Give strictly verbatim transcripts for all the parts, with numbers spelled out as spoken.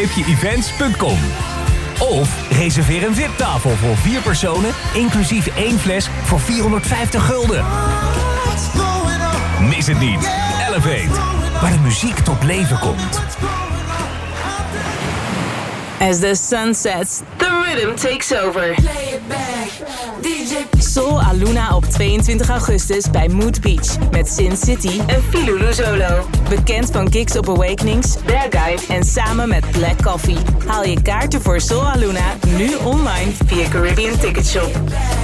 events punt com. Of reserveer een V I P-tafel voor vier personen, inclusief één fles voor vierhonderdvijftig gulden. Mis het niet. Elevate, waar de muziek tot leven komt. As the sun sets, the rhythm takes over. Soul a Luna op tweeëntwintig augustus bij Mood Beach met Sin City en Filulu Zolo. Bekend van Kicks op Awakenings, Bad Guy en samen met Black Coffee. Haal je kaarten voor Soul a Luna nu online via Caribbean Ticket Shop.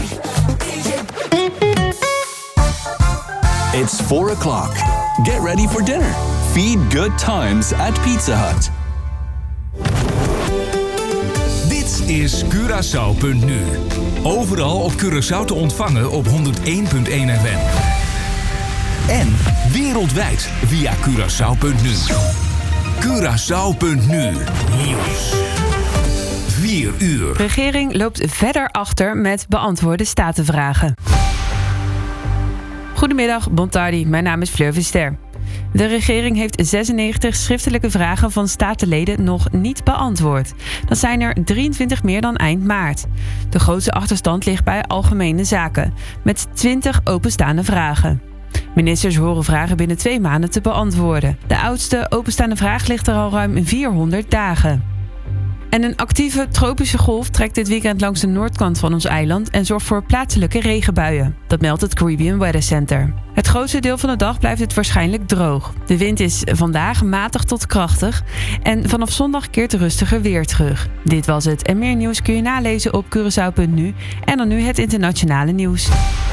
It's four o'clock. Get ready for dinner. Feed good times at Pizza Hut. Dit is Curaçao punt nu. Overal op Curaçao te ontvangen op honderd één komma één F M. En wereldwijd via Curaçao punt nu. Curaçao punt nu. Nieuws. vier uur. De regering loopt verder achter met beantwoorde statenvragen. Goedemiddag, Bontardi. Mijn naam is Fleur Vister. De regering heeft zesennegentig schriftelijke vragen van statenleden nog niet beantwoord. Dat zijn er drieëntwintig meer dan eind maart. De grootste achterstand ligt bij Algemene Zaken, met twintig openstaande vragen. Ministers horen vragen binnen twee maanden te beantwoorden. De oudste openstaande vraag ligt er al ruim vierhonderd dagen. En een actieve tropische golf trekt dit weekend langs de noordkant van ons eiland en zorgt voor plaatselijke regenbuien. Dat meldt het Caribbean Weather Center. Het grootste deel van de dag blijft het waarschijnlijk droog. De wind is vandaag matig tot krachtig en vanaf zondag keert rustiger weer terug. Dit was het en meer nieuws kun je nalezen op Curaçao punt nu en dan nu het internationale nieuws.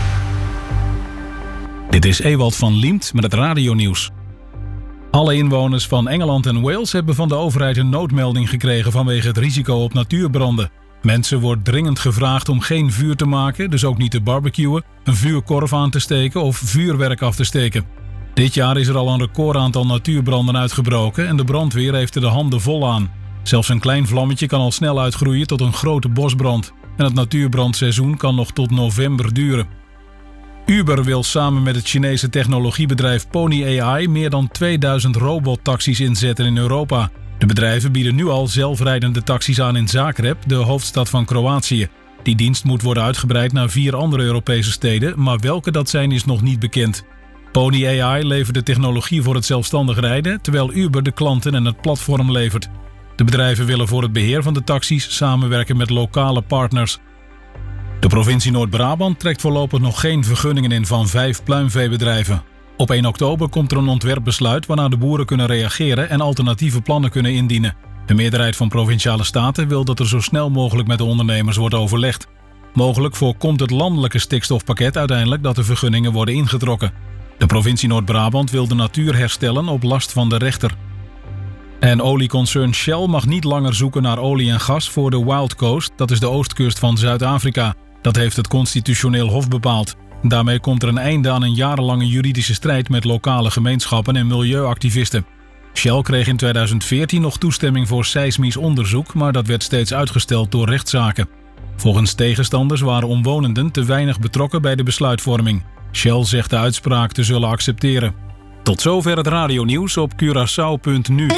Dit is Ewald van Liemt met het radionieuws. Alle inwoners van Engeland en Wales hebben van de overheid een noodmelding gekregen vanwege het risico op natuurbranden. Mensen wordt dringend gevraagd om geen vuur te maken, dus ook niet te barbecuen, een vuurkorf aan te steken of vuurwerk af te steken. Dit jaar is er al een recordaantal natuurbranden uitgebroken en de brandweer heeft er de handen vol aan. Zelfs een klein vlammetje kan al snel uitgroeien tot een grote bosbrand. En het natuurbrandseizoen kan nog tot november duren. Uber wil samen met het Chinese technologiebedrijf Pony A I meer dan tweeduizend robottaxis inzetten in Europa. De bedrijven bieden nu al zelfrijdende taxis aan in Zagreb, de hoofdstad van Kroatië. Die dienst moet worden uitgebreid naar vier andere Europese steden, maar welke dat zijn is nog niet bekend. Pony A I levert de technologie voor het zelfstandig rijden, terwijl Uber de klanten en het platform levert. De bedrijven willen voor het beheer van de taxis samenwerken met lokale partners. De provincie Noord-Brabant trekt voorlopig nog geen vergunningen in van vijf pluimveebedrijven. Op één oktober komt er een ontwerpbesluit waarna de boeren kunnen reageren en alternatieve plannen kunnen indienen. De meerderheid van Provinciale Staten wil dat er zo snel mogelijk met de ondernemers wordt overlegd. Mogelijk voorkomt het landelijke stikstofpakket uiteindelijk dat de vergunningen worden ingetrokken. De provincie Noord-Brabant wil de natuur herstellen op last van de rechter. En olieconcern Shell mag niet langer zoeken naar olie en gas voor de Wild Coast, dat is de oostkust van Zuid-Afrika. Dat heeft het Constitutioneel Hof bepaald. Daarmee komt er een einde aan een jarenlange juridische strijd met lokale gemeenschappen en milieuactivisten. Shell kreeg in tweeduizend veertien nog toestemming voor seismisch onderzoek, maar dat werd steeds uitgesteld door rechtszaken. Volgens tegenstanders waren omwonenden te weinig betrokken bij de besluitvorming. Shell zegt de uitspraak te zullen accepteren. Tot zover het radionieuws op Curaçao punt nu.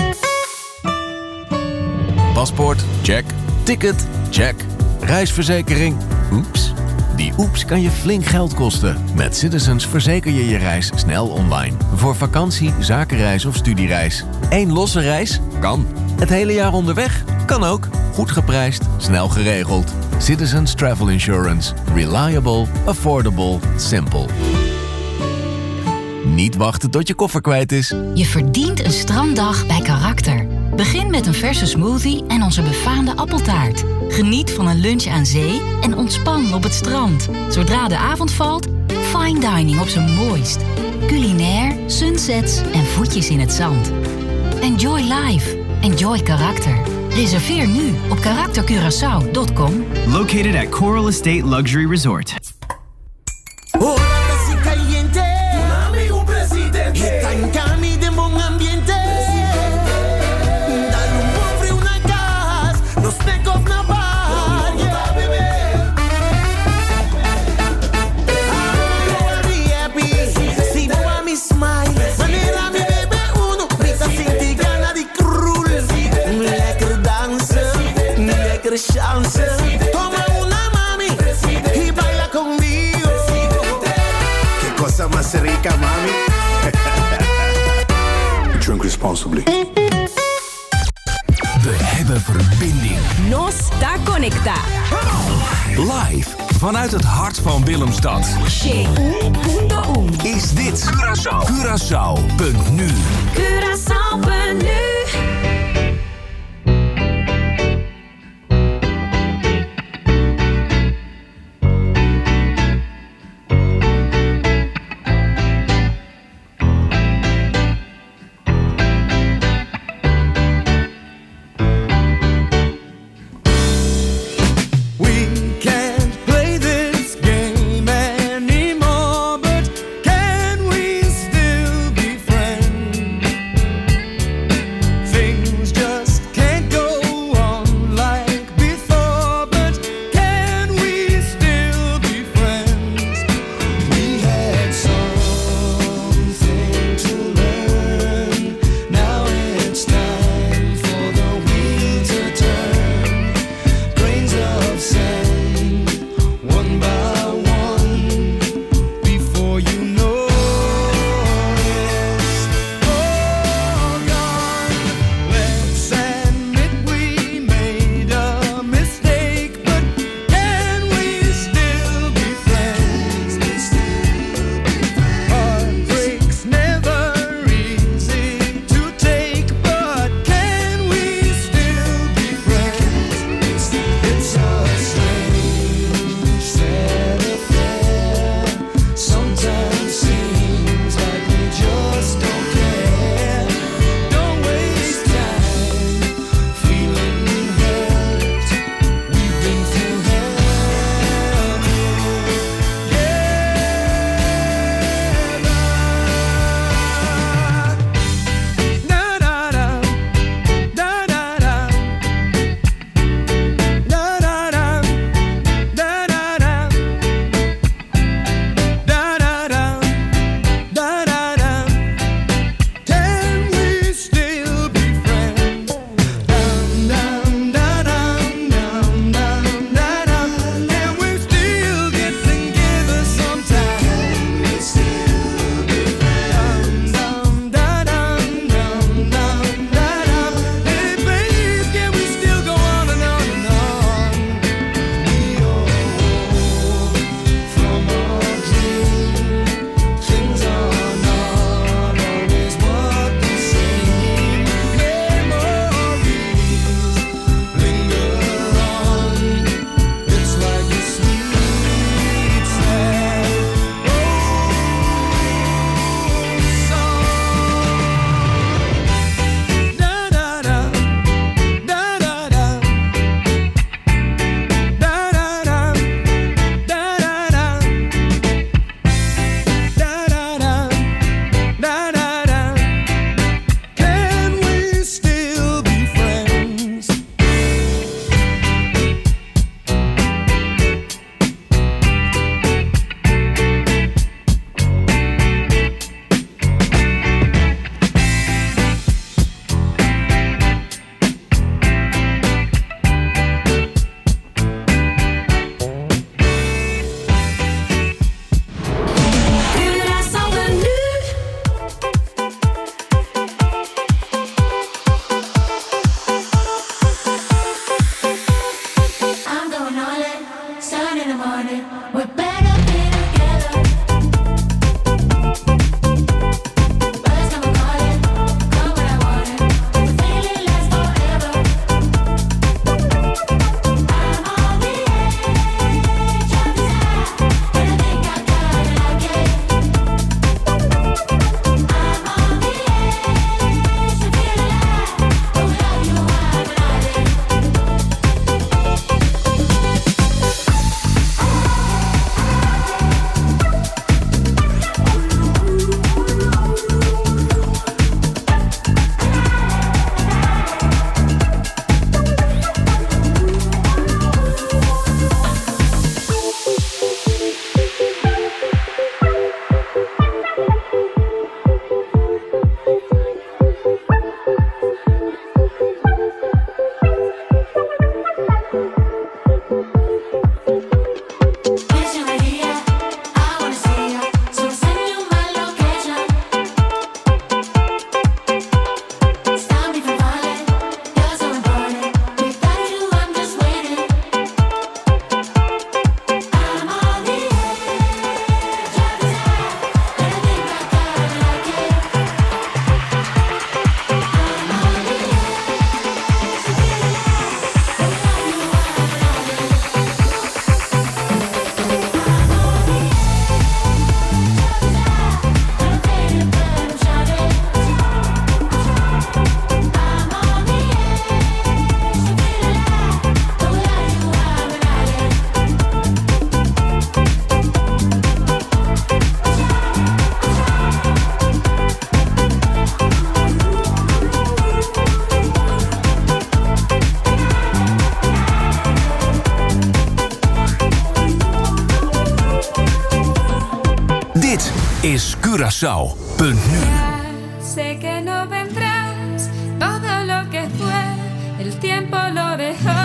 Paspoort? Check. Ticket? Check. Reisverzekering? Oeps. Die oeps kan je flink geld kosten. Met Citizens verzeker je je reis snel online. Voor vakantie, zakenreis of studiereis. Eén losse reis? Kan. Het hele jaar onderweg? Kan ook. Goed geprijsd, snel geregeld. Citizens Travel Insurance. Reliable, affordable, simple. Niet wachten tot je koffer kwijt is. Je verdient een stranddag bij Karakter. Begin met een verse smoothie en onze befaamde appeltaart. Geniet van een lunch aan zee en ontspan op het strand. Zodra de avond valt, fine dining op zijn mooist. Culinair, sunsets en voetjes in het zand. Enjoy life. Enjoy Karakter. Reserveer nu op karakter curaçao dot com. Located at Coral Estate Luxury Resort. Oh. Está en Cami de buen ambiente. Dale un buen frío, una gas. Los tecos na bar. Yeah, bebé. Ay, happy. Si no a mi smile. Manera mi bebé uno. Rita sin ti gana di cruel. Costa Rica, mami. Drink responsibly. We hebben verbinding. Nos está conecta. Live vanuit het hart van Willemstad. Is dit Curaçao. Curaçao.nu. Curaçao.nu. is Curaçao punt nu. Sé que no vendrás, todo lo que fue, el tiempo lo dejó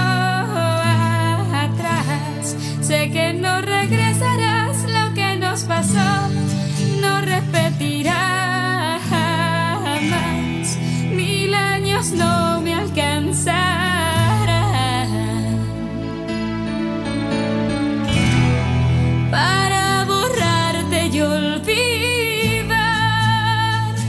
atrás. Sé que no regresarás, lo que nos pasó no repetirá jamás. Mil años no me alcanzarán para borrarte y olvidar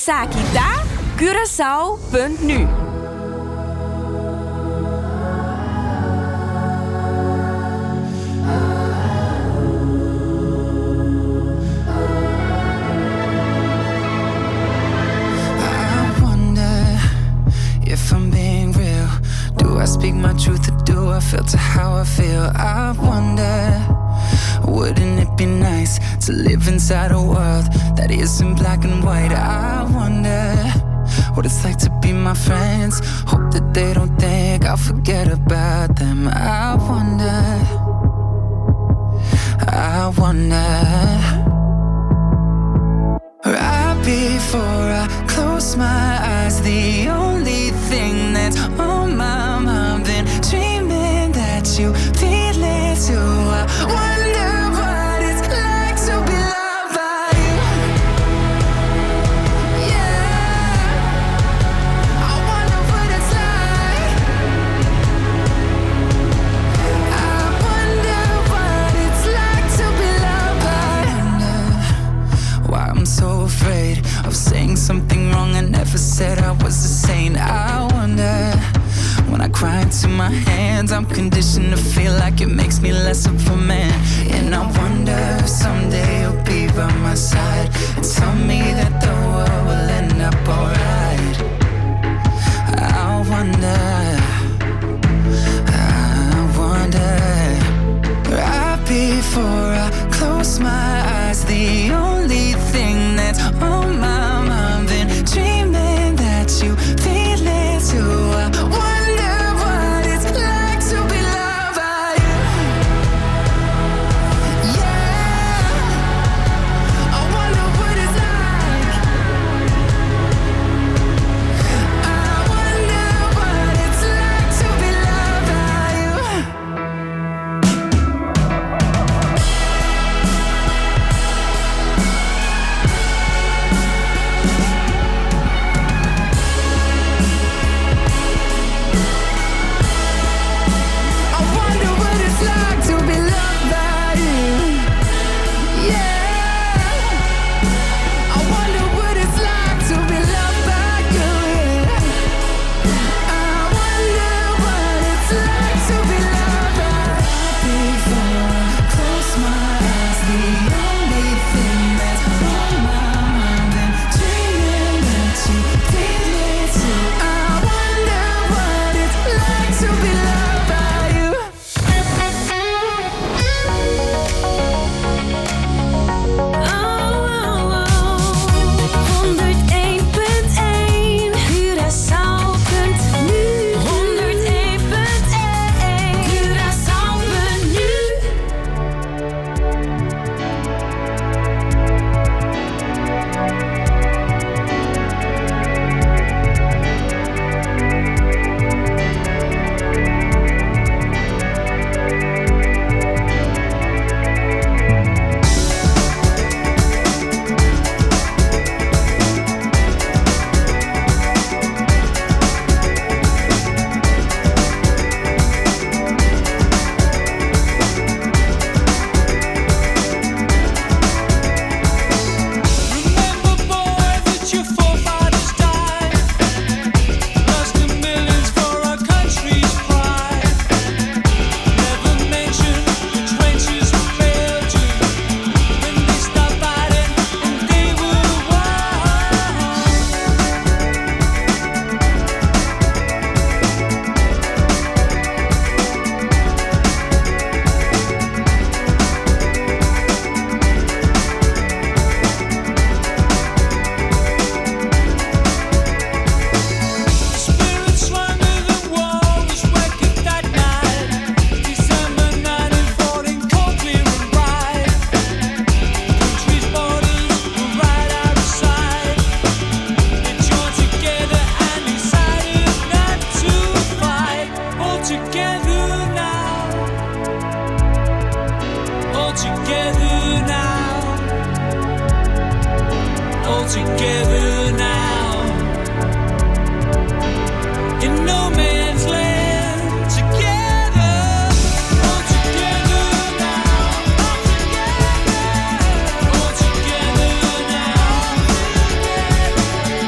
Esa kita Curaçao punt nu. If I'm being real, do I speak my truth or do I filter how I feel? I wonder, wouldn't it be nice to live inside a world that isn't black and white? I wonder what it's like to be my friends. Hope that they don't think I'll forget about them. I wonder, I wonder. Right before I close my eyes, the only thing that's on my mind, been dreaming that you feel it too. I wonder what it's like to be loved by you. Yeah, I wonder what it's like. I wonder what it's like to be loved by you. Why I'm so afraid of saying something wrong I never said I was a saint. I wonder, when I cry into my hands, I'm conditioned to feel like it makes me less of a man. And I wonder if someday you'll be by my side and tell me that the world will end up alright. I wonder, I wonder. Right before I close my eyes, the only thing that's on my mind, been dreaming that you feel it too. I wonder what it's like to be loved by you. Yeah, I wonder what it's like. I wonder what it's like to be loved by you. Together now, in no man's land, together, all together now, all together, all together now, together.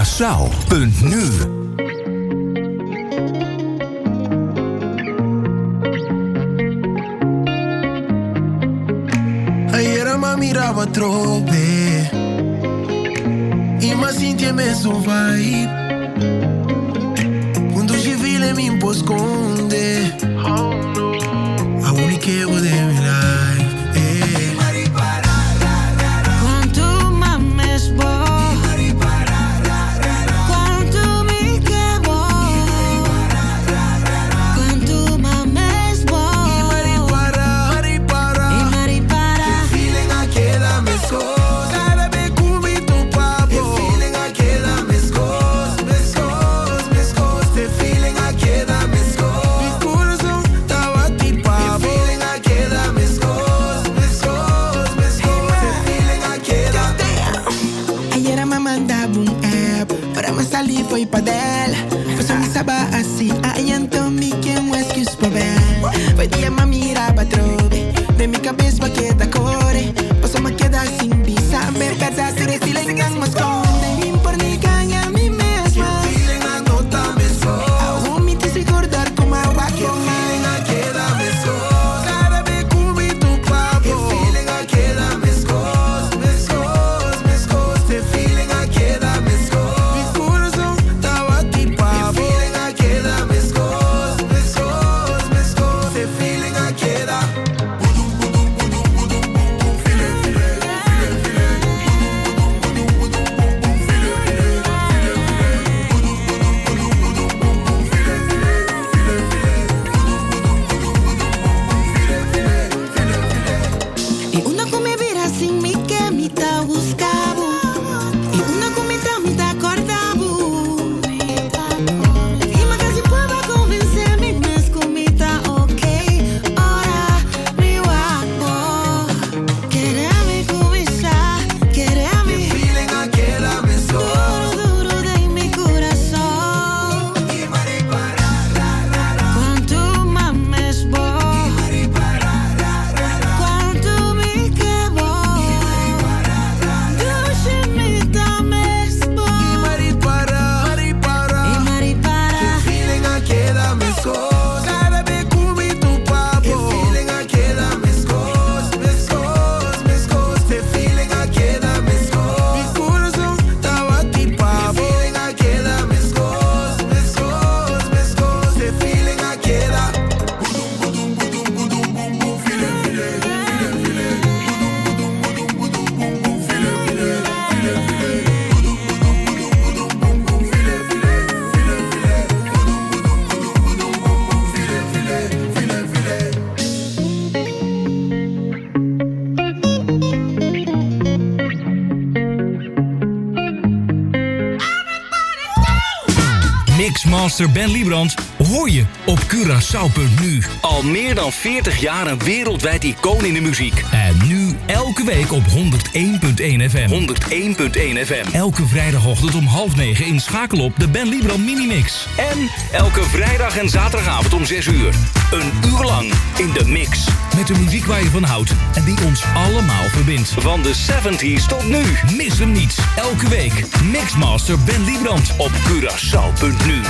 Curaçao punt nu. Ayer me miraba trope e me sentia mesmo vibe. Quando ci vile mi imposconde a única eu de mi life. Eh. Con tu mames voy, con tu mi que voy, con tu mames voy. Y maripara, maripara, y maripara. Que feeling a queda me escosa, bebé cumi tu papo. Que feeling a queda me escosa, me escosa, me escosa. Que feeling a queda me escosa. Mi corazón estaba tipo papo. Que feeling a queda me escosa, me escosa, me escosa. Que feeling a queda. Ayer me mandaba un app, para me salir foi pra dela. Foi só me saber assim, aí então me que um excuse pra ver. Foi dia me mirava trove, de mi cabeça pra que da core. Passou me queda assim, de saber cada ser esse lengas me esconde. Me por ni ganha a mim mesma. Que feeling a nota me escosa. Ao me te recordar como eu aqui. Que feeling a queda me escosa, bebé cumi tu papo. Que feeling a queda me escosa, me escosa, me escosa. Que feeling a queda me escosa. Mi corazón estaba tipo papo. Que feeling a queda me escosa, me escosa, me escosa. Que feeling a queda. E una come vira assim me que me tá buscavo. E una come tá me tá acordavo. E ma quasi può convencer-me mas come tá ok. Ora me guapo. Quereme começar, quereme. Que feeling a queda me escosa. Duro, duro de mi corazón. Y maripara, ra, ra, ra. Con tu mames voy. Y maripara, ra, ra, ra. Con tu mi que voy. Duše mi dames Y voy. maripara, maripara. Y maripara. Que feeling a queda me escosa, bebé cumi tu papo. Que feeling a queda me escosa, me escosa, me escosa. Que feeling a queda me escosa. Mi corazón estaba tipo papo. Que feeling a queda me escosa, me escosa, me escosa. Que feeling a queda. Budum, budum, budum, budum, bum, bum, file, file, file, file. Budum, budum, budum, budum, bum, bum, file, file, file, file. Budum, budum, budum, budum, bum, bum, file, file, file, file. Budum, budum, budum, budum, bum, bum, file, file, file, file. Mixmaster Ben Liebrand hoor je op Curaçao punt nu. Al meer dan veertig jaar een wereldwijd icoon in de muziek. En nu elke week op honderd één komma één F M. honderd één komma één F M. Elke vrijdagochtend om half negen inschakel op de Ben Liebrand Minimix. En elke vrijdag en zaterdagavond om zes uur. Een uur lang in de mix. Met de muziek waar je van houdt en die ons allemaal verbindt. Van de zeventig's tot nu. Mis hem niet. Elke week Mixmaster Ben Liebrand op Curaçao punt nu.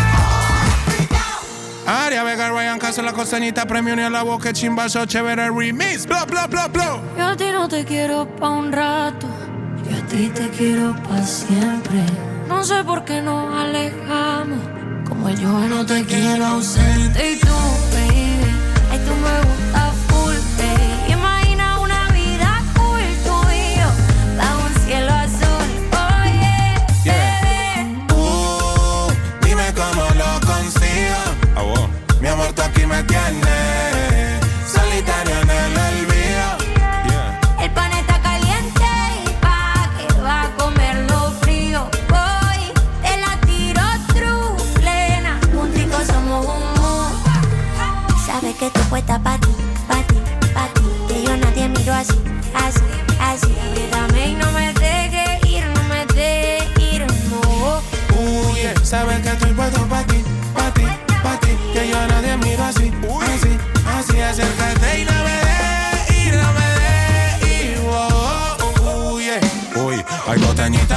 Aria Vega, Ryan Castro, la costanita, premio ni a la boca, chimbazo, chévere remix, bla, bla, bla, bla. Yo a ti no te quiero pa' un rato, yo a ti te quiero pa' siempre. No sé por qué nos alejamos, como yo no te quiero ausente. Y tú, baby, ay, tú me gustas full, baby. Imagina una vida cool, tú y yo, bajo un cielo azul, oh yeah, Yeah. Uh, dime cómo lo consigo. Ah, wow. Mi amor, tú aquí me tienes solitario en el olvido. el pan está caliente y pa' que va a comerlo frío. Voy, te la tiro true, plena, junticos somos un mood. Sabes que tú puesta pa' ti, pa' ti, pa' ti, que yo nadie miro así, así, así. Apriétame y no me dejes ir, no me dejes ir, no. Uh, yeah. Sabes que estoy puesto pa' ti, pa' ti, pa' ti, que yo a nadie miro así, así, así. Acércate y no me dejes ir, no me dejes ir, oh, oh, oh, yeah. Uy, hay botañita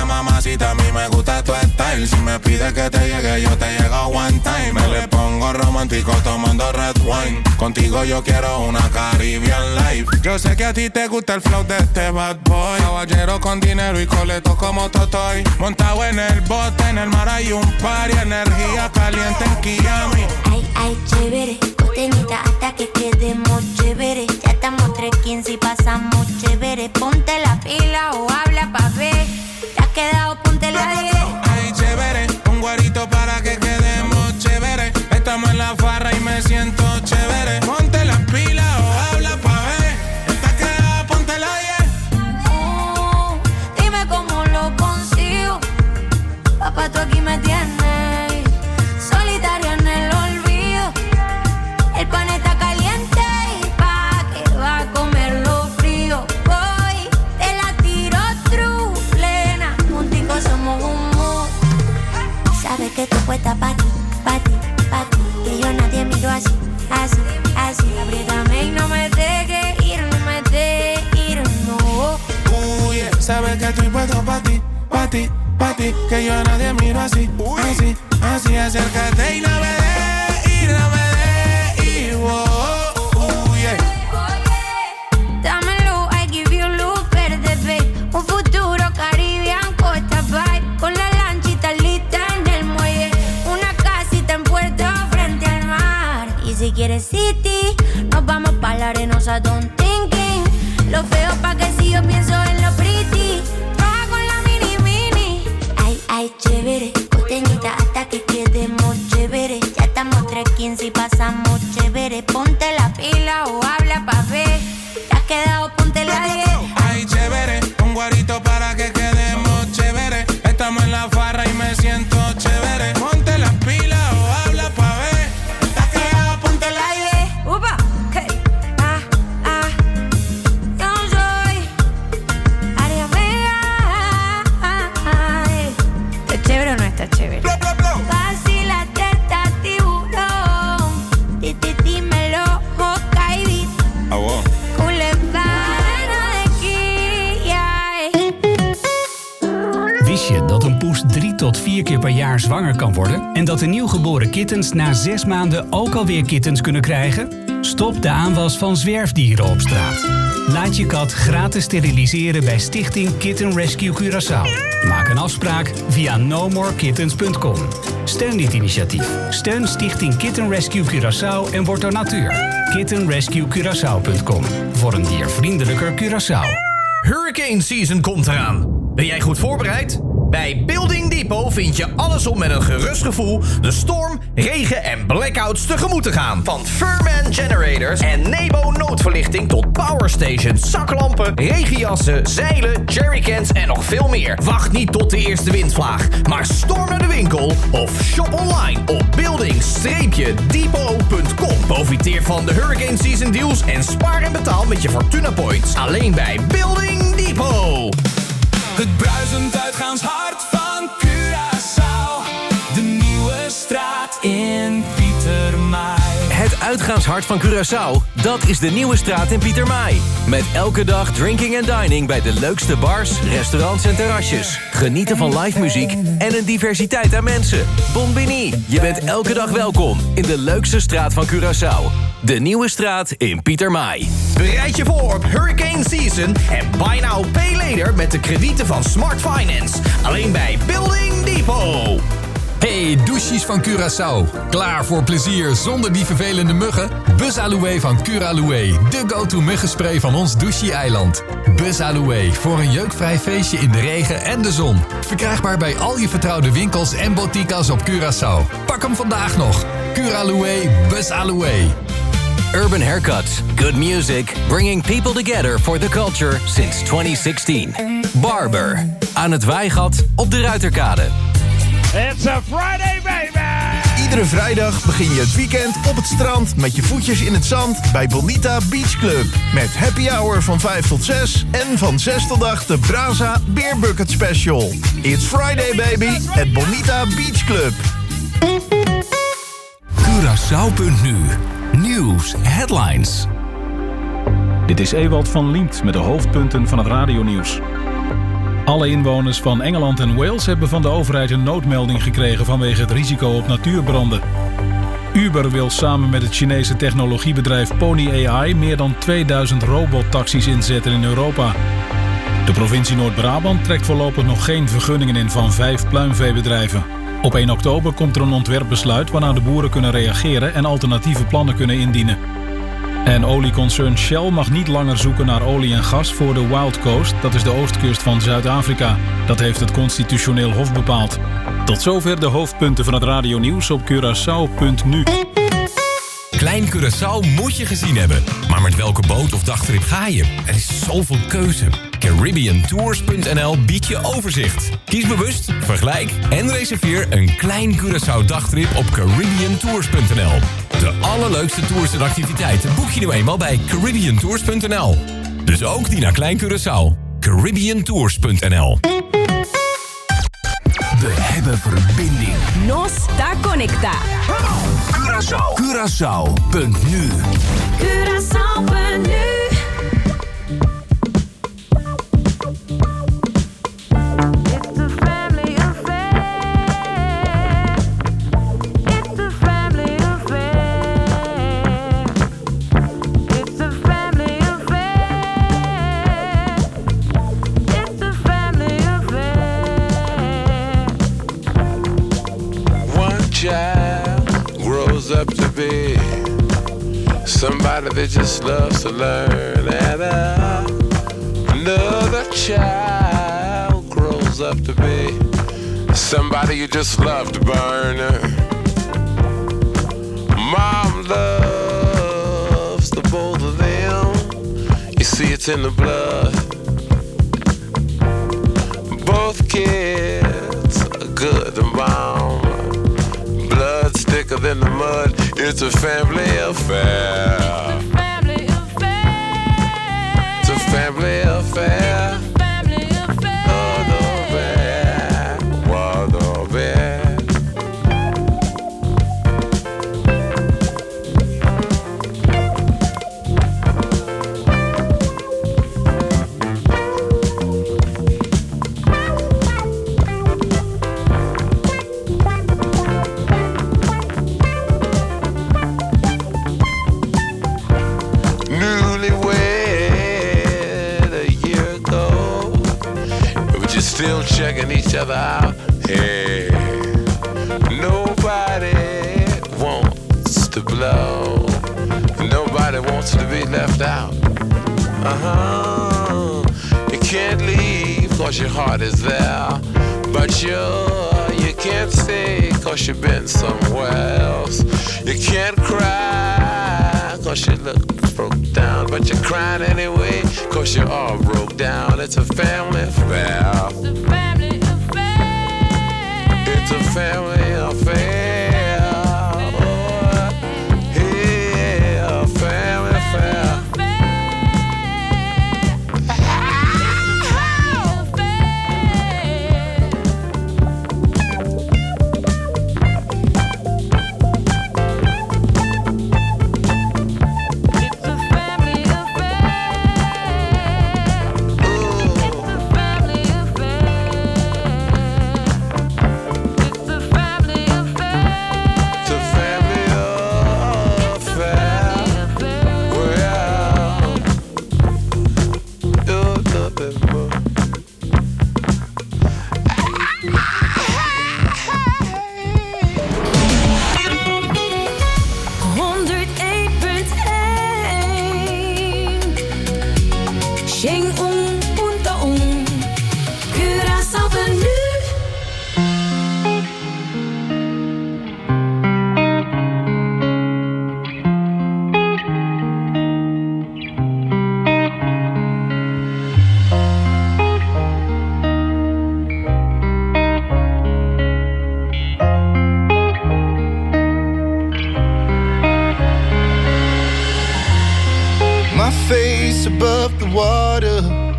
Mira mamacita, a mí me gusta tu style. Si me pides que te llegue, yo te llego one time. Me le pongo romántico tomando red wine. Contigo yo quiero una Caribbean life. Yo sé que a ti te gusta el flow de este bad boy. Caballero con dinero y coleto como Totoy. Montado en el bote, en el mar hay un party. Energía caliente en Kiami. Ay, ay, chévere, costeñita hasta que quedemos chévere. Ya estamos tres quince y pasamos chévere. Ponte la pila o habla pa' ver. Te has quedado, ponte la diez. Ay, chévere, un guarito para que quedemos chévere. Estamos en la farra y me siento chévere. Ponte la pila o habla pa' ver. Te has quedado, ponte la diez. Oh, dime cómo lo consigo. Papá, tú aquí me tienes solitaria en el olvido. El pan está caliente y pa' que va a comerlo frío. Voy, te la tiro true, plena. Junticos somos un mood. Sabes que tú puesta pa' ti, pa' ti, pa' ti. Que yo nadie miro así, así, así. Abrégame y no me dejes ir, no me dejes ir, no. Uy, yeah. Sabes que estoy puesto pa' ti, pa' ti, pa' ti. Que yo a nadie miro así, así, así. Acércate y no me dejes ir, no me dejes ir, oh, oh, yeah. Dámelo, I give you luz verde, babe. Un futuro Caribbean, Costa Vibe. Con la lanchita lista en el muelle. Una casita en Puerto frente al mar. Y si quieres city, nos vamos pa' la arenosa, don't thinking. Lo feo pa' que si yo pienso en lo pretty. Roja con la mini mini. Ay, ay, chévere, costeñita hasta que quedemos chévere. Ya estamos tres quince y pasamos chévere. Ponte la pila o habla pa' ver. Te has quedado, ponte la diez. Ay, chévere, un guarito para que quedemos chévere. Estamos en la farra y me siento chévere. Ponte la pila o habla pa' ver. Te has quedado, ponte la diez. Upa, hey, ah, ah. Yo no soy área fea. Ah, ah, eh. ¿Está chévere o no está chévere? Vacílate esta tiburón. Di, di, dímelo, Hokkaido. Ah, wow. Wist je dat een poes drie tot vier keer per jaar zwanger kan worden? En dat de nieuwgeboren kittens na zes maanden ook alweer kittens kunnen krijgen? Stop de aanwas van zwerfdieren op straat. Laat je kat gratis steriliseren bij Stichting Kitten Rescue Curaçao. Maak een afspraak via no more kittens punt com. Steun dit initiatief. Steun Stichting Kitten Rescue Curaçao en word donateur. kitten rescue curaçao punt com. Voor een diervriendelijker Curaçao. Hurricane season komt eraan. Ben jij goed voorbereid? Bij Building Depot vind je alles om met een gerust gevoel de storm, regen en blackouts tegemoet te gaan. Van Furman Generators en Nebo noodverlichting tot powerstations, zaklampen, regenjassen, zeilen, jerrycans en nog veel meer. Wacht niet tot de eerste windvlaag, maar storm naar de winkel of shop online op building depot punt com. Profiteer van de Hurricane Season deals en spaar en betaal met je Fortuna Points. Alleen bij Building Depot. Het bruisend uitgaanshart van Curaçao. De nieuwe straat in Pietermaai. Het uitgaanshart van Curaçao, dat is de nieuwe straat in Pietermaai. Met elke dag drinking en dining bij de leukste bars, restaurants en terrasjes. Genieten van live muziek en een diversiteit aan mensen. Bombini, je bent elke dag welkom in de leukste straat van Curaçao. De nieuwe straat in Pietermaai. Bereid je voor op Hurricane Season en buy now, pay later met de kredieten van Smart Finance. Alleen bij Building Depot. Hey, douches van Curaçao. Klaar voor plezier zonder die vervelende muggen? Buzz Aloe van Curaloué. De go-to muggenspray van ons douche-eiland. Buzz Aloe voor een jeukvrij feestje in de regen en de zon. Verkrijgbaar bij al je vertrouwde winkels en boutiques op Curaçao. Pak hem vandaag nog. Curaloué, Buzz Aloe. Urban Haircuts. Good music. Bringing people together for the culture since twenty sixteen. Barber. Aan het Weigat op de Ruiterkade. It's a Friday, baby! Iedere vrijdag begin je het weekend op het strand met je voetjes in het zand bij Bonita Beach Club. Met happy hour van vijf tot zes en van zes tot acht de Braza Beer Bucket Special. It's Friday, baby, at Bonita Beach Club. Curaçao punt nu. Nieuws headlines. Dit is Ewald van Liemt met de hoofdpunten van het radionieuws. Alle inwoners van Engeland en Wales hebben van de overheid een noodmelding gekregen vanwege het risico op natuurbranden. Uber wil samen met het Chinese technologiebedrijf Pony A I meer dan tweeduizend robottaxis inzetten in Europa. De provincie Noord-Brabant trekt voorlopig nog geen vergunningen in van vijf pluimveebedrijven. Op één oktober komt er een ontwerpbesluit waarna de boeren kunnen reageren en alternatieve plannen kunnen indienen. En olieconcern Shell mag niet langer zoeken naar olie en gas voor de Wild Coast, dat is de oostkust van Zuid-Afrika. Dat heeft het Constitutioneel Hof bepaald. Tot zover de hoofdpunten van het radionieuws op Curaçao punt nu. Klein Curaçao moet je gezien hebben. Maar met welke boot of dagtrip ga je? Er is zoveel keuze. Caribbean Tours punt n l biedt je overzicht. Kies bewust, vergelijk en reserveer een Klein Curaçao dagtrip op Caribbean Tours punt n l. De allerleukste tours en activiteiten boek je nu eenmaal bij Caribbean Tours punt n l. Dus ook die naar Klein Curaçao. Caribbean Tours punt n l. We hebben verbinding. Nos da conecta. Curaçao. Curaçao punt nu. Curaçao punt nu. Up to be somebody that just loves to learn, and uh, another child grows up to be somebody you just love to burn. Mom loves the both of them. You see, it's in the blood. Both kids are good and bomb. Thicker than the mud, it's a family affair. It's a family affair. It's a family affair. Family affair. Oh, no bad, oh, no bad. Still checking each other out. Hey, nobody wants to blow. Nobody wants to be left out. Uh-huh. You can't leave cause your heart is there. But you, you can't stay cause you've been somewhere else. You can't cry cause you look broke down. But you're crying anyway cause you're all broke down. It's a family affair. It's a family affair. It's a family affair. Oh, yeah, a family affair. Above the water,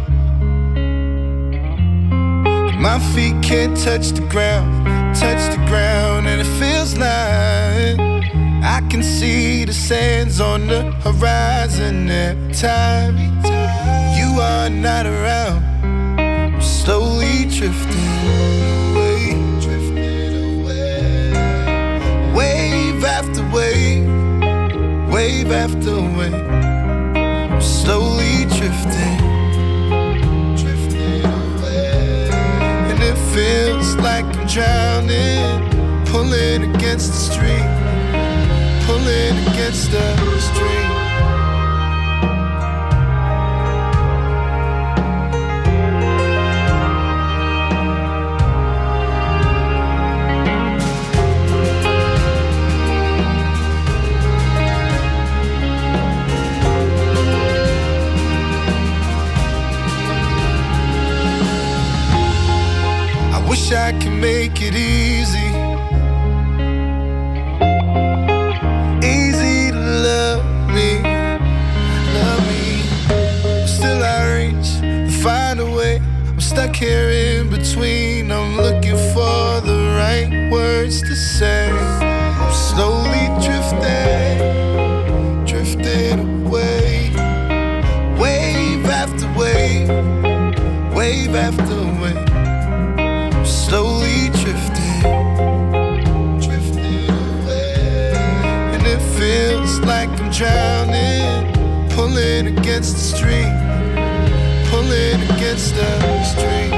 my feet can't touch the ground, touch the ground, and it feels like I can see the sands on the horizon every time you are not around. I'm slowly drifting away, drifting away. Wave after wave, wave after wave, I'm slowly drifting, drifting away. And it feels like I'm drowning, pulling against the stream, pulling against the stream. Wish I could make it easy, easy to love me, love me. Still I reach to find a way. I'm stuck here in between. I'm looking for the right words to say. I'm slowly drifting, drifting away. Wave after wave, wave after wave. Slowly drifting, drifting away. And it feels like I'm drowning, pulling against the stream, pulling against the stream.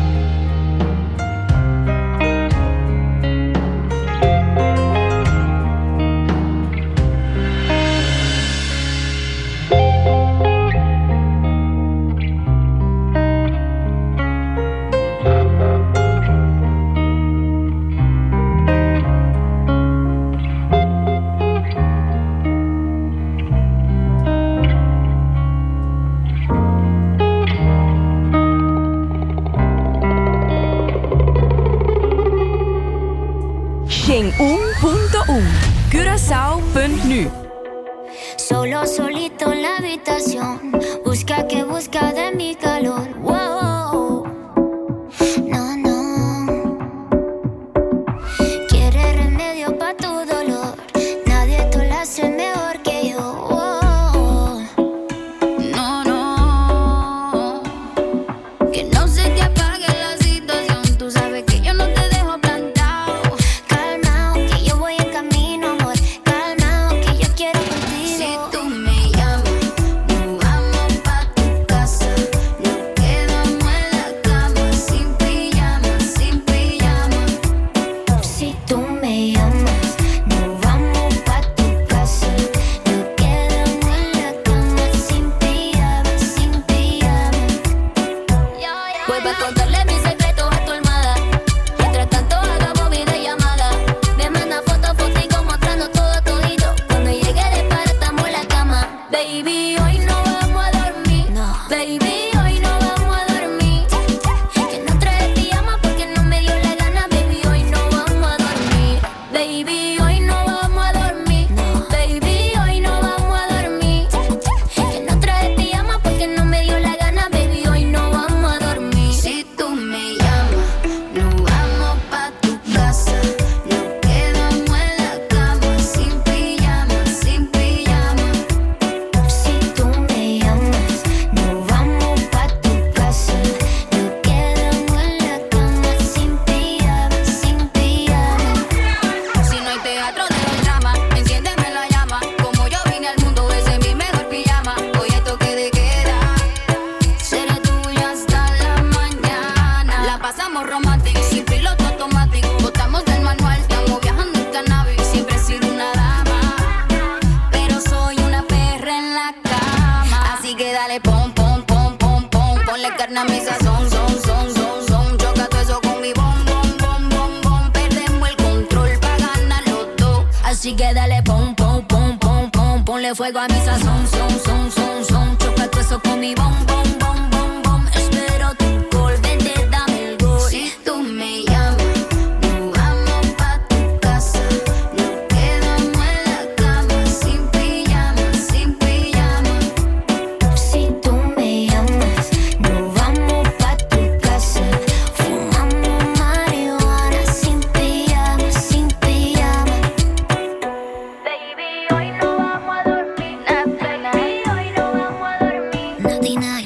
Curaçao punto nu. Solo solito en la habitación, busca que busca de mi calor. Wow. No, no. Quiere remedio pa' tu dolor. Nadie te lo hace mejor que yo. Wow. No, no. Que no se te apague la situación. Tú sabes que yo no te dejo plantado. Calmao, que yo voy en camino, amor. Calmao, que yo quiero contigo. Si tú me llamas, nos vamos pa' tu casa. Nos quedamos en la cama, sin pijama, sin pijama. Si tú me llamas, nos vamos pa' tu casa. Nos quedamos en la cama, sin pijama, sin pijama. Vuelve a contarle mis secretos a tu almohada. Mientras tanto hagamos videollamada. Me manda fotos, fotico mostrando todo todito. Cuando llegue de para estamos en la cama. Baby, hoy no vamos a dormir. Baby, hoy no vamos a dormir. Que no trae pijama porque no me dio la gana. Baby, hoy no vamos a dormir. Baby, hoy no vamos a dormir. Baby, hoy no vamos a dormir. Que no trae pijama porque no me dio la gana. Baby, hoy no vamos a dormir. Si tú me llamas, nos vamos pa' tu casa. Nos quedamos en la cama, sin pijama, sin pijama. Si tú me llamas, nos vamos pa' tu casa. Nos quedamos en la cama, sin pijama, sin pijama. Si no hay teatro de los dramas, enciéndeme la llama. Como yo vine al mundo, ese es mi mejor pijama. Hoy es toque de queda, seré tuya hasta la mañana. La pasamos romántico, sin piloto automático. Botamos del manual, estamos viajando en cannabis. Siempre he sido una dama, pero soy una perra en la cama. Así que dale pom, pom, pom, pom, pom. Ponle carne a mi sazón, son, son, son, son. Choca todo eso con mi bom, bom, bom, bom, bom. Perdemos el control pa' ganar los dos. Así que dale pom, pom, pom, pom, pom. Ponle fuego a mi sazón, son, son, son, son. Choca todo eso con mi bom, bom, bom, bom, bom. Espero tu gol, vente, dame el gol. Si tú me llamas, nos vamos pa' tu casa. Nos quedamos en la cama, sin pijama, sin pijama. Si tú me llamas, nos vamos pa' tu casa. Fumamos marihuana, sin pijama, sin pijama. Baby, hoy no vamos a dormir. Baby, hoy no vamos a dormir. Nothing I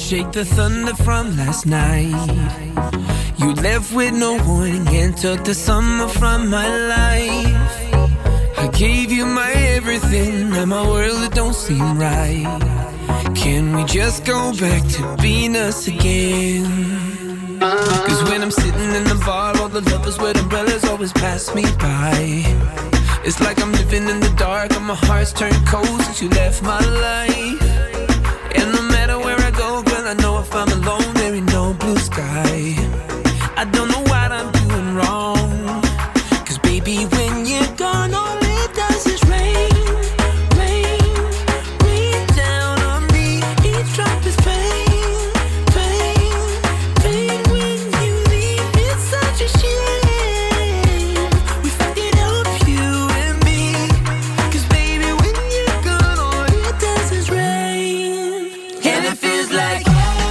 shake the thunder from last night. You left with no warning and took the summer from my life. I gave you my everything, and my world, it don't seem right. Can we just go back to being us again? Cause when I'm sitting in the bar, all the lovers with umbrellas always pass me by. It's like I'm living in the dark and my heart's turned cold since you left my life. And no matter where I go, girl, I know if I'm alone, there ain't no blue sky. I don't know what I'm doing wrong. Cause baby, when you're gone, all it does is rain, rain, rain down on me. Each drop is pain, pain, pain. When you leave, it's such a shame. We fucked it up, you and me. Cause baby, when you're gone, all it does is rain. And it feels like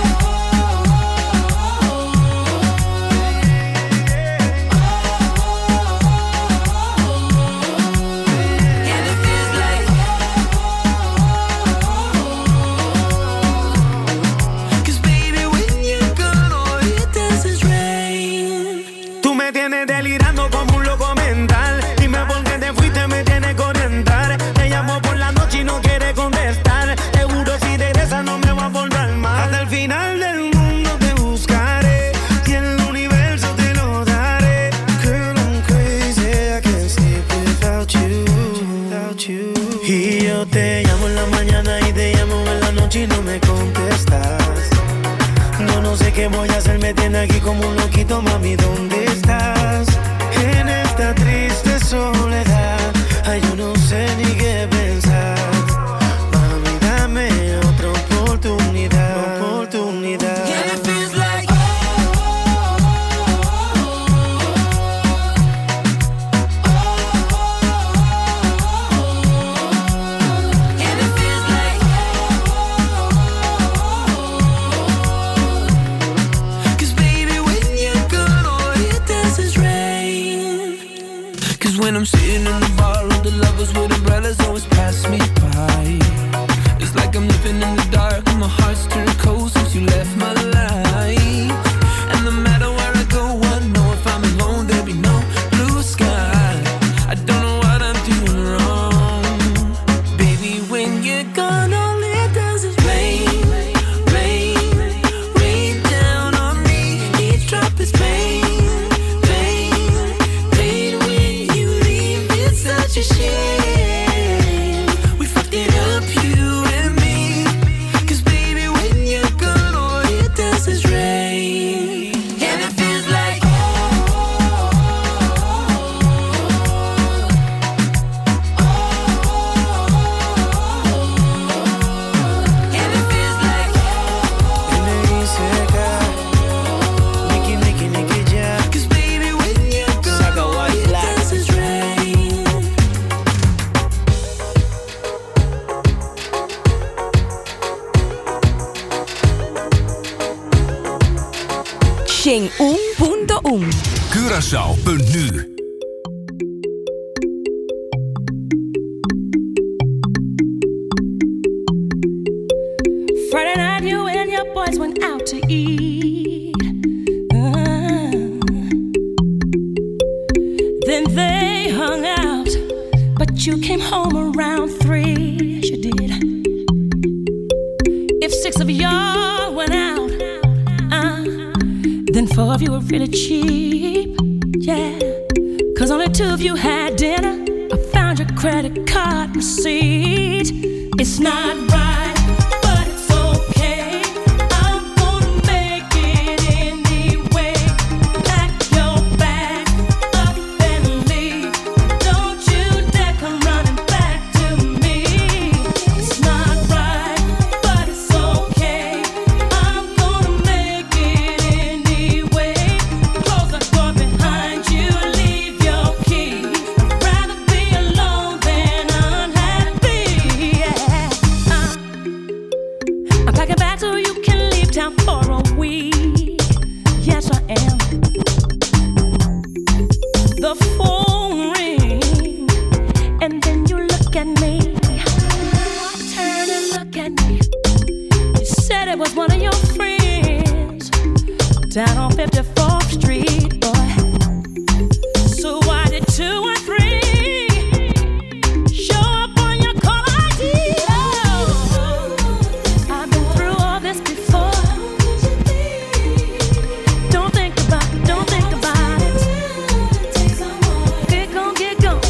¿qué voy a hacer? Me tiene aquí como un loquito, mami, ¿dónde estás? En esta triste soledad, ay, yo no sé ni qué pensar. Mami, dame otra oportunidad, oportunidad. Yeah, it feels like when I'm sitting in the bar, all the lovers with umbrellas always pass me by. It's like I'm living in the dark and my heart's turned cold since you left my life. And no matter where I go, I know if I'm alone, there'll be no blue sky. I don't know what I'm doing wrong. Baby, when you're gone, all it does is rain, rain, rain down on me. Each drop is pain. Such a shame. We fucked it up, you and me. Cause baby, when you're gone, all it does is rain. And it feels like and it feels like Nicky, Nicky, Nicky, yeah. Cause baby, when you're gone, all it does is rain. Zing un punto un. Curaçao punt nu. Friday night, you and your boys went out to eat. Uh, then they hung out, but you came home around three. Yes, you did. If six of y'all went out, uh, then four of you were really cheap. Yeah, cause only two of you had dinner. I found your credit card receipt. It's not right. Rather be alone than unhappy. Yeah. Uh. down on fifty-fourth Street, boy. So why did two and three show up on your call I D? Oh, I've been through all this before. Don't think about it, don't think about it. Get gone, get gone.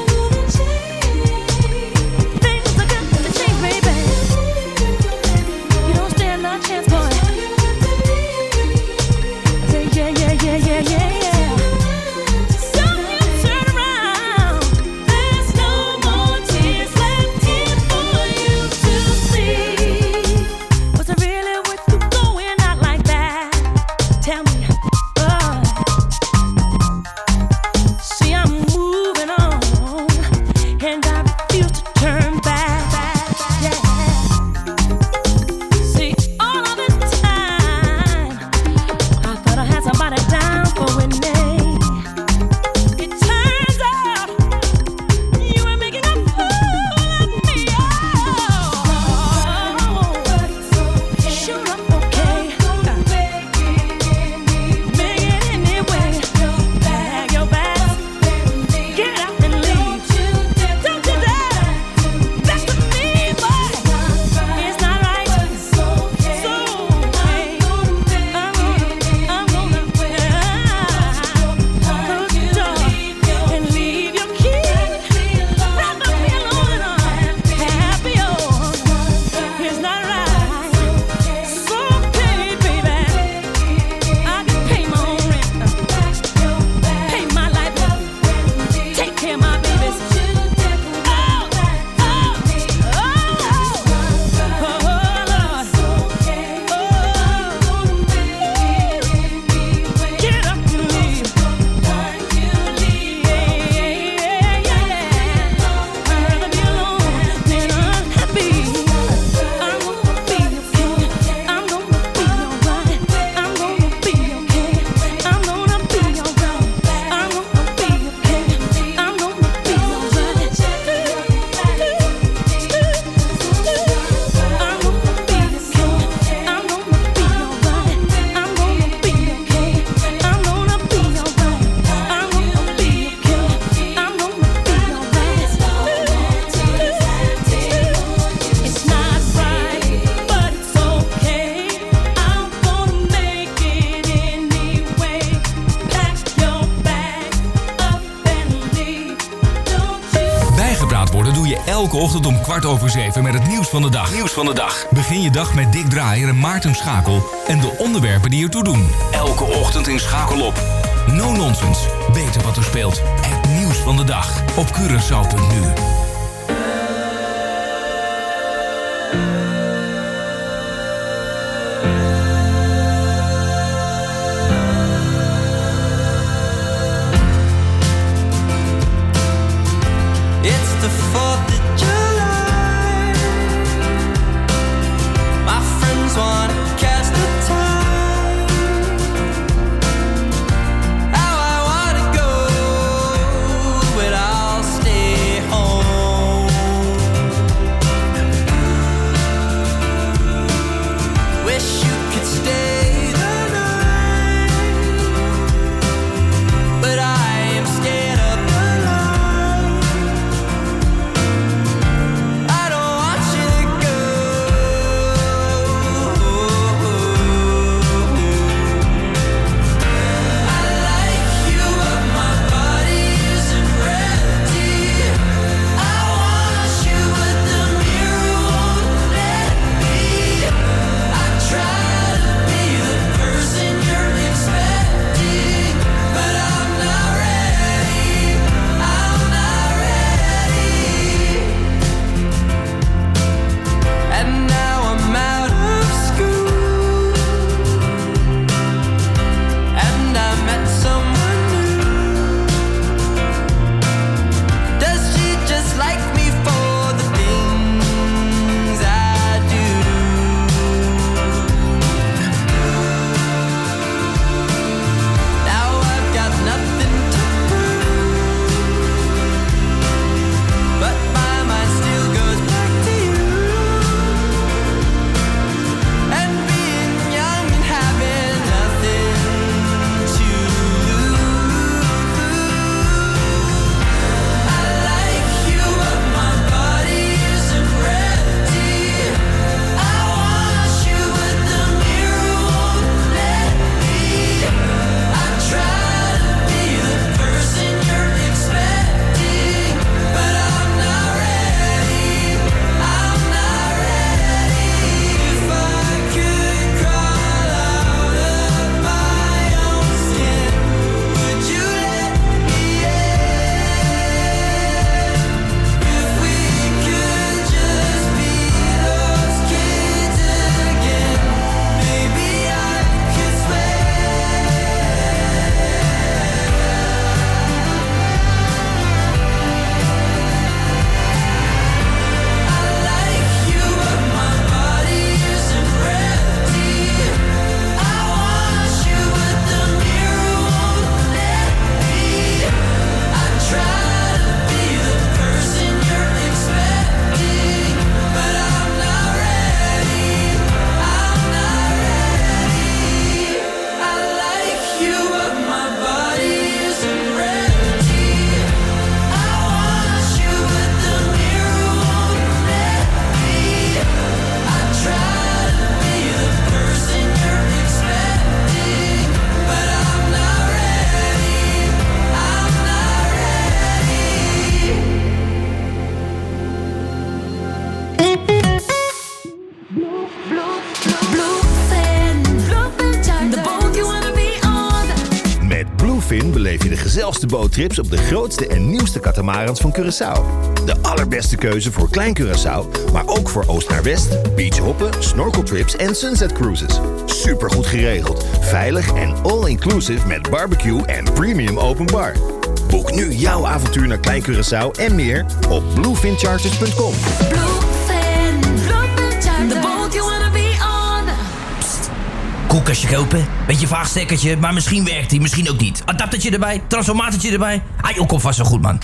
Things are good to change, baby. You don't stand no chance, boy. Yeah, yeah, yeah, yeah, yeah, yeah. So you turn around. There's no more tears left here for you to see. Was it really worth you going out like that? Tell me. Oh. See, I'm moving on, and I refuse to turn back. Yeah. See, all of this time, I thought I had somebody down for winning. It turns out you were making a fool of me. Oh, shoot up, okay. Make it anyway. Bag your bags, get up and leave. Don't you dare mess with me, boy. It's not right. So hey, I'm gonna, I'm gonna close the door and leave your key. Rather be alone and unhappy. Oh, it's not right. So okay, baby. I can pay my own rent, pay my light bill, take care of my babies. Oh, oh, oh, oh, Lord. Get up and leave. I'd rather be alone than unhappy. I'm gonna be okay. I'm gonna be alright. I'm gonna be okay. I'm gonna be alright. I'm gonna be okay. I'm gonna be alright. I'm gonna be okay. I'm gonna be alright. I'm gonna be okay. I'm gonna be alright. I'm gonna be okay. I'm gonna be alright. It's not right, but it's okay. I'm gonna make it anyway. Pack your bags up and leave. Don't you Bijgepraat worden doe je elke ochtend om kwart over zeven met het nieuws van de dag. Nieuws van de dag. Begin je dag met Dick Draaier en Maarten Schakel en de onderwerpen die ertoe doen. Elke ochtend in Schakel op. No nonsense. Weten wat er speelt. Het nieuws van de dag op Curaçao punt nu. It's the fourth of July. My friends wanna cast a tie. How I wanna go, but I'll stay home. zelfs de boottrips op de grootste en nieuwste catamarans van Curaçao. De allerbeste keuze voor Klein Curaçao, maar ook voor oost naar west, beachhoppen, snorkeltrips en sunset cruises. Supergoed geregeld, veilig en all-inclusive met barbecue en premium open bar. Boek nu jouw avontuur naar Klein Curaçao en meer op bluefin charters punt com. Bluefin, Bluefin Charter, the boat you wanna be on. Psst. Koelkastje kopen, beetje vaag stekkertje, maar misschien werkt hij, misschien ook niet. Adaptertje erbij, transformatortje erbij. Ah, joh, komt vast wel goed, man.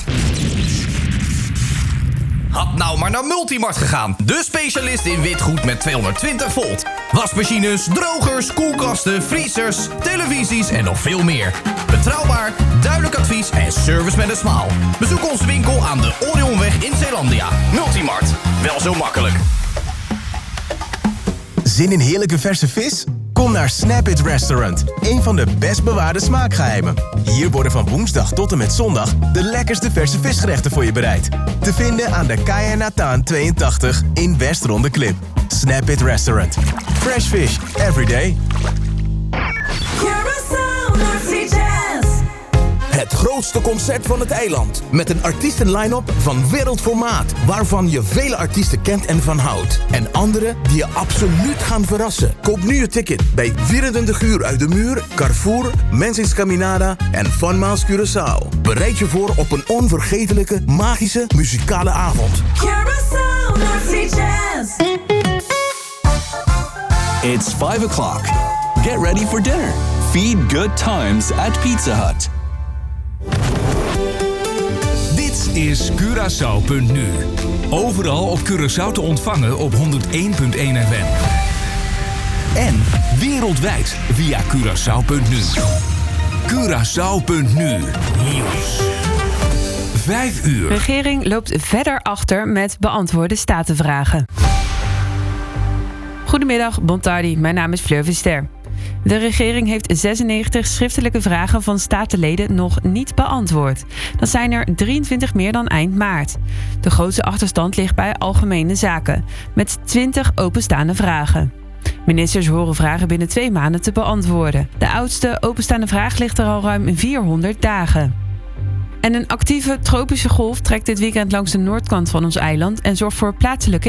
Had nou maar naar Multimart gegaan. De specialist in witgoed met tweehonderdtwintig volt. Wasmachines, drogers, koelkasten, vriezers, televisies en nog veel meer. Betrouwbaar, duidelijk advies en service met een smaal. Bezoek onze winkel aan de Orionweg in Zeelandia. Multimart, wel zo makkelijk. Zin in heerlijke verse vis? Kom naar Snap It Restaurant, een van de best bewaarde smaakgeheimen. Hier worden van woensdag tot en met zondag de lekkerste verse visgerechten voor je bereid. Te vinden aan de Kaya Nataan tweeëntachtig in Westronde Klip. Snap It Restaurant. Fresh fish every day. Het grootste concert van het eiland. Met een artiesten-line-up van wereldformaat. Waarvan je vele artiesten kent en van houdt. En andere die je absoluut gaan verrassen. Koop nu je ticket bij vierentwintig uur uit de muur, Carrefour, Mensings Caminada en Funmaals Curaçao. Bereid je voor op een onvergetelijke, magische, muzikale avond. Curaçao North Sea Jazz. It's five o'clock. Get ready for dinner. Feed good times at Pizza Hut. Dit is Curaçao punt nu. Overal op Curaçao te ontvangen op honderd één komma één F M. En wereldwijd via Curaçao punt nu. Curaçao punt nu. Nieuws. Vijf uur. De regering loopt verder achter met beantwoorde statenvragen. Goedemiddag, Bontardi. Mijn naam is Fleur Vister. De regering heeft zesennegentig schriftelijke vragen van statenleden nog niet beantwoord. Dat zijn er drieëntwintig meer dan eind maart. De grootste achterstand ligt bij Algemene Zaken, met twintig openstaande vragen. Ministers horen vragen binnen twee maanden te beantwoorden. De oudste openstaande vraag ligt er al ruim vierhonderd dagen. En een actieve tropische golf trekt dit weekend langs de noordkant van ons eiland en zorgt voor plaatselijke